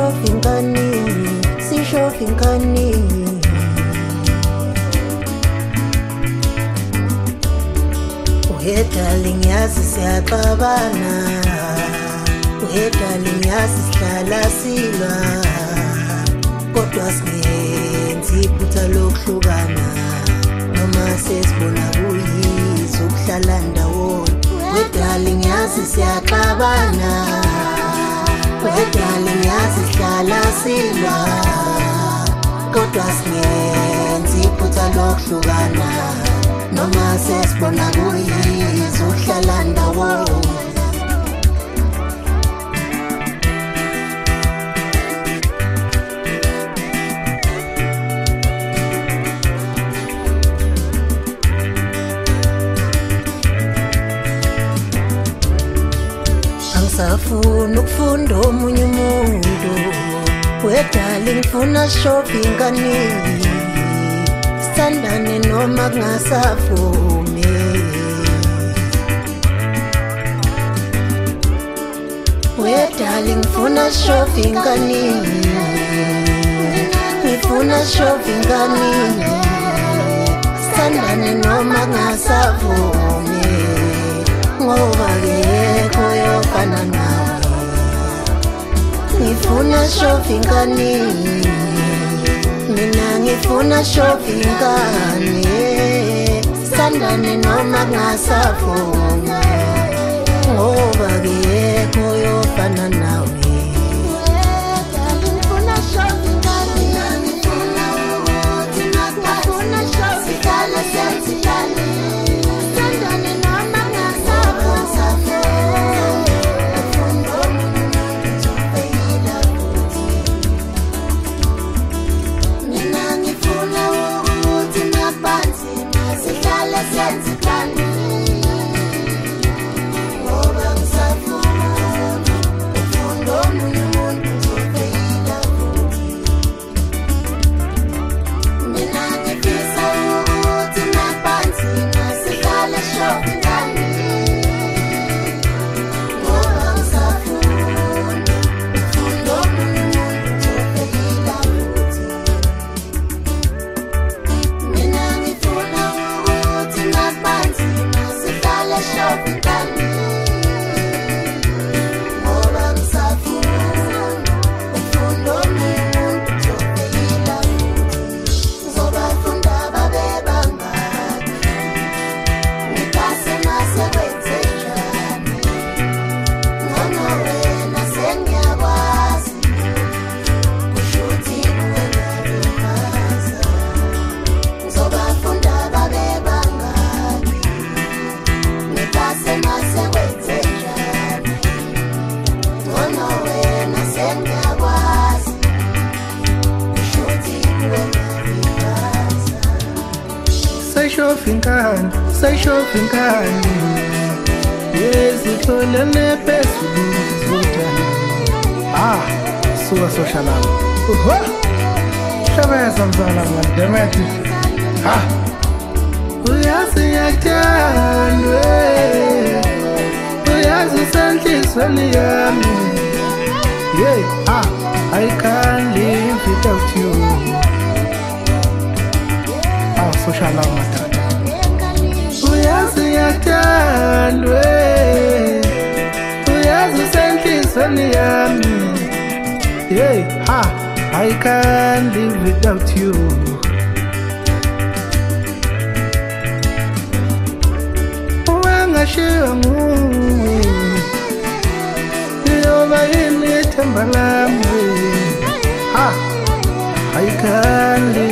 sishofinkani darling yazi siyaxabana darling yazi sihlala silwa kodwa singenzi iphutha lokuhlukana noma sesibona kuyizo ukuhlala ndawonye darling yazi siyaxabana darling yazi sihlala silwa kodwa singenzi iphutha lokuhlukana noma sesibona kuyizo ukuhlala ndawonye angisafuna ukufunda omunye umuntu darling ngifuna shoppingani sithandane noma kungasavumi darling ngifuna shoppingani sithandane noma kungasavumi ngoba akekho oyofana nawe ngifuna shoppingani mina ngifuna shoppingani sithandane noma kungasavumi ngoba akekho oyofana nawe Say shoppingani yezitholene phezulu zodana suka social lama shabeza mzala mandemeti uyazi ngiyathandwe uyazi senhlizweni yami I can't live without you social lama uyazi ngiyathandwe uyazi senhlizweni yami I can't live without you wangashiya nguwe yoba yini ithemba lami I can't live